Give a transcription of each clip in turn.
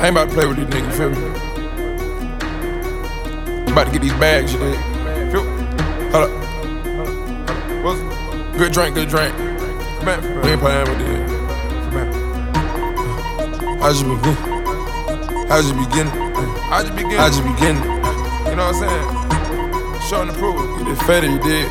I ain't about to play with these niggas, feel me? About to get these bags, you dig? Feel me? Hold up. What's good drink, good drink. Man, we ain't playing with this. I just begin. I just beginning. I just beginning. I just beginning. You know what I'm saying? Showing the proof. Get it fed, you dig?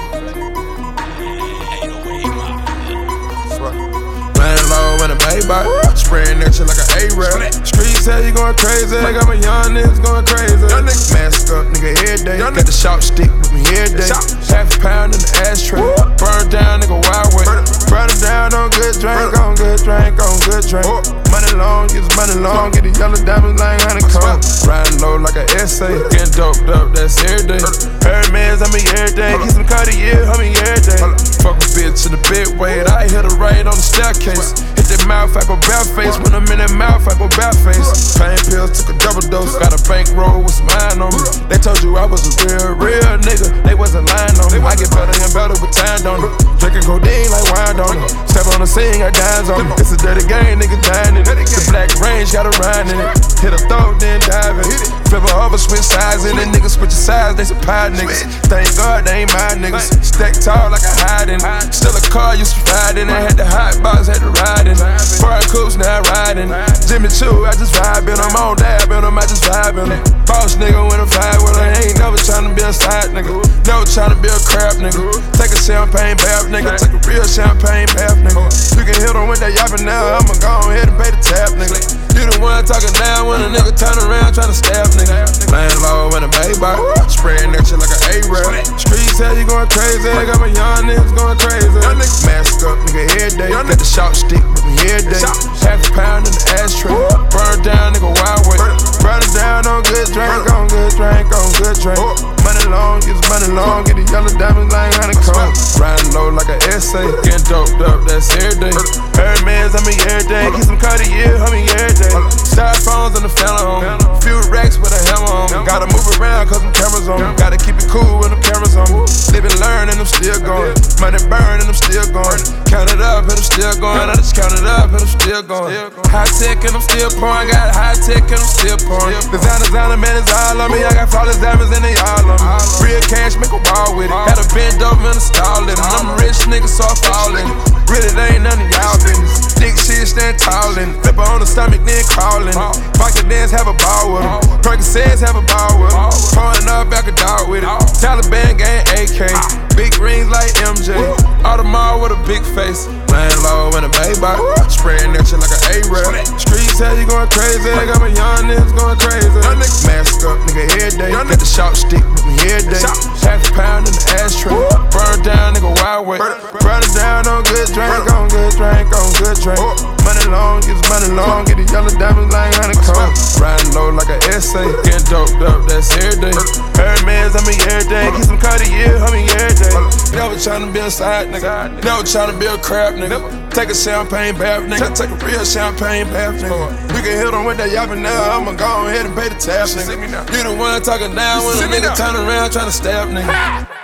Playing low in a Maybach, spraying that shit like an A-Rap. Streets say you going crazy, I got my young niggas going crazy. Mask up, nigga, every day. Got the sharp stick with me every day. Half a pound in the ashtray. Burn down, nigga, wild way. Burn it down on good drink, on good drink, on good drink. Money long, use money long, get the yellow diamonds like honeycomb. Riding low like an essay, getting doped up, that's every day. Hermes, on me every day. Keep some Cartier, on me every day. Fuck a bitch in the bed, wait, I hit her right on the staircase. Hit that mouth, I go bare face. When I'm in that mouth, I go bare face. Pain pills, took a double dose. Got a bankroll with some iron on me. They told you I was a real nigga. They wasn't lying on me. I get better and better with time, don't it? Drinking codeine like wine, don't it? Step on the scene, got dimes on me. It's a dirty game, nigga dying in it. The black range got a rhyme in it. Hit a throat, then dive in it. Flip her over, switch sides in it. Niggas switch sides, they some pie niggas. Thank God they ain't my niggas. Stack tall like a hiding. Still a car, used to ride in it. Had the hot box, had to ride in. Foreign coops, now riding. Jimmy Choo, I just vibing. I'm on dab in them, I just vibing. Boss nigga when I vibe with her. Ain't never tryna be a side nigga. Never tryna be a crap nigga. Take a champagne bath nigga. Take a real champagne bath nigga. You can hit them with that yapping now. I'ma go ahead and pay the tab nigga. You the one talking down when a nigga turn around tryna stab nigga. Playing low in a Maybach, spraying that shit like an A-Rap. Streets say you going crazy, I got my young niggas going crazy. Mask up, nigga, every day. Got the sharp stick with me every day. Half a pound in the ashtray. Burn down, nigga, wild way. Burn it down on good drink, on good drink, on good drink. Money long, use money long, get the yellow diamonds like honeycomb. Riding low like an essay, getting doped up, that's every day. Hermes on me every day, keep some Cartier on me every day. Styrofoams in the phantom on me, few racks with a hammer on me. Gotta move around cause them cameras on me, gotta keep it cool when them cameras on me. Live and learn and I'm still going, money burn and I'm still going. Count it up and I'm still going, I just count it up and I'm still going. High tech and I'm still pouring, got high tech and I'm still pouring. Designer, man, it's all on me, I got flawless diamonds and they all on me. Real cash, make a wall with it, got a bend over and install it. I'm a rich nigga, so I fall in it. Really, they ain't none of y'all business. Dick shit, stand tall in it. Flip her on the stomach, then crawling. Bike the dance, have a ball with him. Percocets, have a ball with him. Pouring up, back a dog with it. Taliban gang, AK. Big rings like MJ. Audemars with a big face. Laying low in a Maybach. Spraying that shit like an A-Rap. Streets say you going crazy. I got my young niggas going crazy. Mask up, nigga, every day. Got the sharp stick with me every day. Half a pound in the ashtray. Burn down, nigga, wild way. Burn it down on good drink, on good drink, on good drink. Money long, use money long, get the yellow diamonds like honeycomb. Riding low like an essay, getting doped up, that's every day. Hermes on me every day, keep some Cartier on me every day. Never tryna be a side nigga, never tryna be a crap nigga. Take a champagne bath nigga, take a real champagne bath nigga. You can hit them with that yapping now, I'ma go ahead and pay the tab nigga. You the one talking down when a nigga turn around tryna stab nigga.